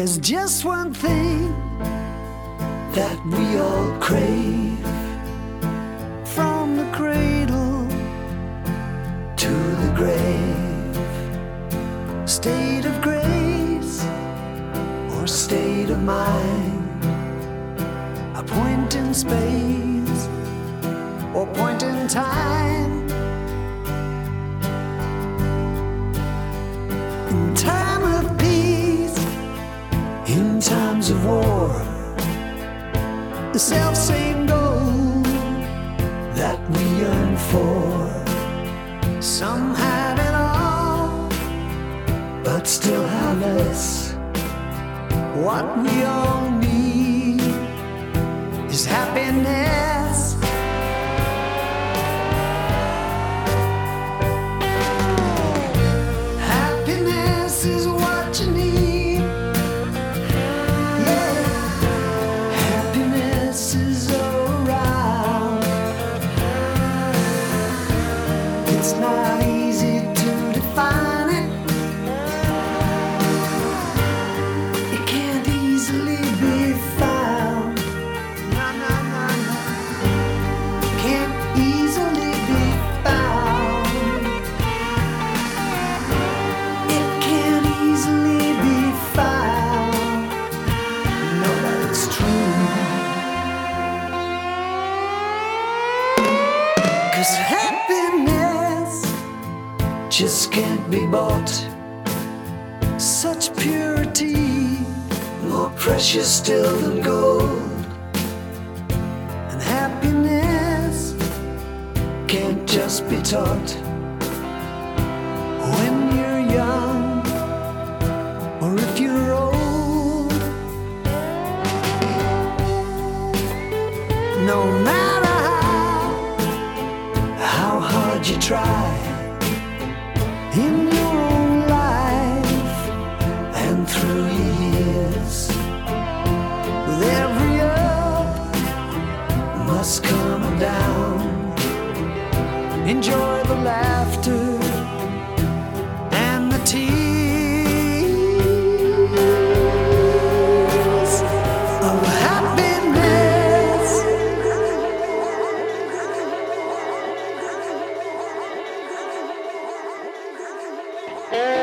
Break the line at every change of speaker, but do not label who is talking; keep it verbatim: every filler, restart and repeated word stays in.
There's just one thing that we all crave, from the cradle to the grave. State of grace or state of mind, a point in space or point in time. In time of peace, in times of war, the self-same goal that we yearn for. Some have it all, but still have less. What we all need is happiness. Happiness is what you need. Yeah, happiness is around. It's not easy to define it. It can't easily be found. No, no, no, no. Can't easily be found. It can't easily be found. No, that's true. 'Cause happiness just can't be bought. Such purity, more precious still than gold. And happiness can't just be taught. When you're young, or if you're old, no matter how, how hard you try in your own life and through your years, with every up must come a down. Enjoy the laughter and the tears of happiness.
Thank